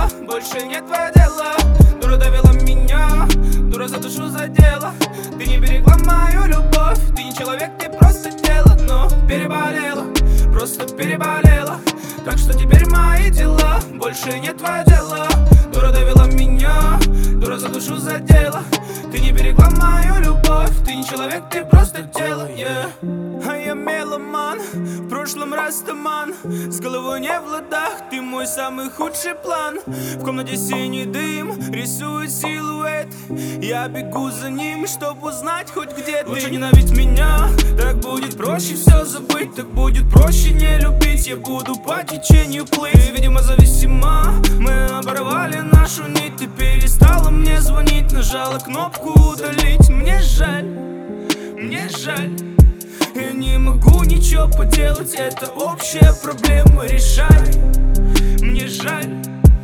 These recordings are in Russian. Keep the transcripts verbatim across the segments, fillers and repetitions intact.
дела, больше не твое дело. Дура довела меня, дура за душу задела. Ты не берегла мою любовь, ты не человек, ты просто тело. Но переболела, просто переболела. Так что теперь мои дела, больше не твое дело. Дура довела меня, дура за душу задела. Ты не берегла мою любовь, ты не человек, ты просто тело, yeah. А я меломан, в прошлом растаман. С головой не в ладах, ты мой самый худший план. В комнате синий дым, рисует силуэт. Я бегу за ним, чтобы узнать хоть где ты. Лучше ненавидеть меня, так будет проще все забыть. Так будет проще не любить, я буду по течению плыть. Ты, видимо, зависима, мы оборвали нашу нить. Ты перестала мне звонить, нажала кнопку удалить. Мне жаль, мне жаль. Я не могу ничего поделать, это общая проблема, решай. Мне жаль,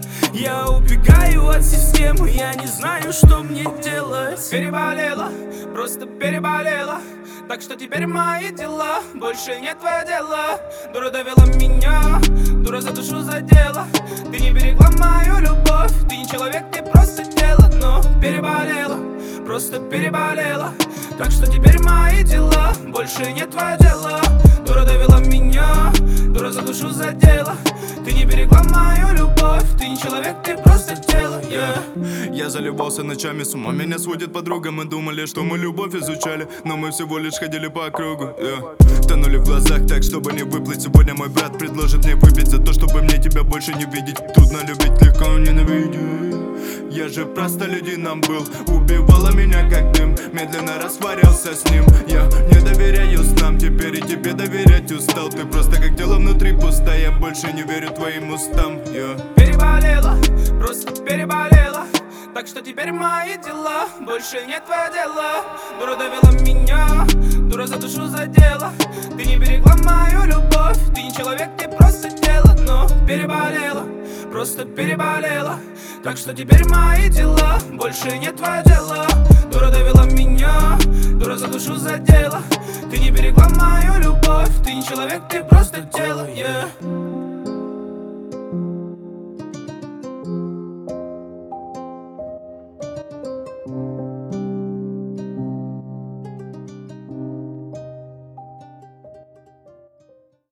я убегаю от системы, я не знаю, что мне делать. Переболела, просто переболела. Так что теперь мои дела, больше не твое дело. Дура довела меня, дура за душу задела. Ты не берегла мою любовь, ты не человек, ты просто тело. Но переболела, просто переболела. Так что теперь мои дела, больше не твое дело. Дура довела меня, дура за душу задела. Ты не берегла мою любовь, ты не человек, ты просто тело, yeah. Я залюбовался ночами, с ума меня сводит подруга. Мы думали, что мы любовь изучали, но мы всего лишь ходили по кругу, yeah. Тонули в глазах так, чтобы не выплыть. Сегодня мой брат предложит мне выпить за то, чтобы мне тебя больше не видеть. Трудно любить, легко ненавидеть. Я же просто людином был, убивала меня как дым. Медленно растворялся с ним. Я не доверяю снам, теперь и тебе доверять устал. Ты просто как тело внутри пустая, я больше не верю твоим устам, yeah. Переболела, просто переболела. Так что теперь мои дела, больше не твое дело. Дура довела меня, дура за душу задела. Ты не берегла мою любовь, ты не человек, ты просто тело. Но переболела, просто переболела. Так что теперь мои дела, больше не твое дело. Дура довела меня, дура за душу задела. Ты не берегла мою любовь, ты не человек, ты просто тело, yeah.